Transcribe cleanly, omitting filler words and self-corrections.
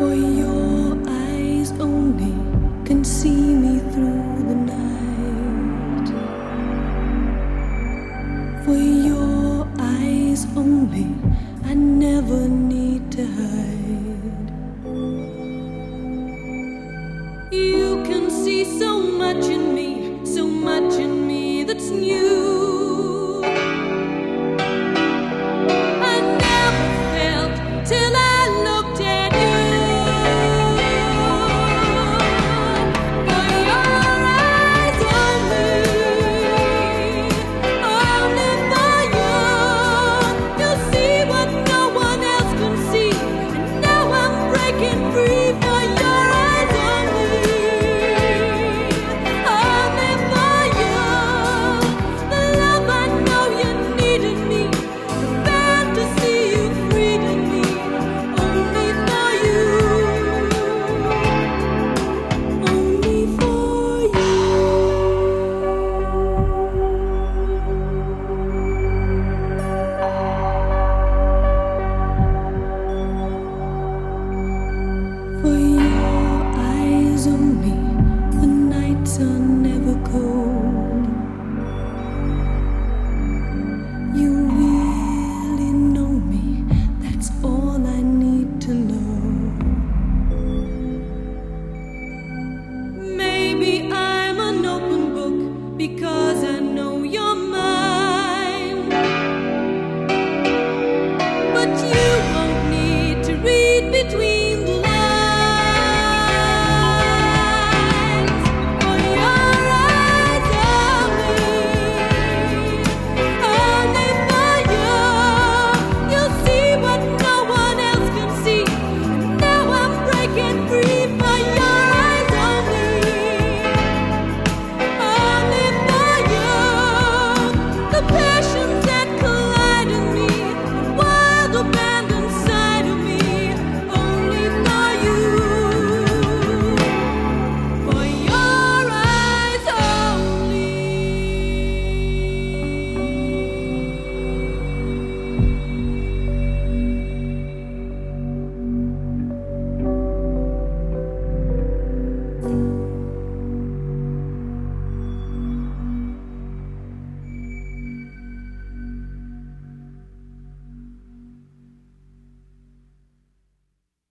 For your eyes only can see me through the night. For your eyes only I never need to hide. You can see so much in me that's new. I never felt till I looked at you. For your eyes only for you. You'll see what no one else can see. And now I'm breaking free for your eyes only for you. The love I know you needed me, the fantasy you freed in me, only for you, only for you. For your eyes only, the nights are never cold. You really know me, that's all I need to know. Maybe I'm an open book because I know you're mine. But you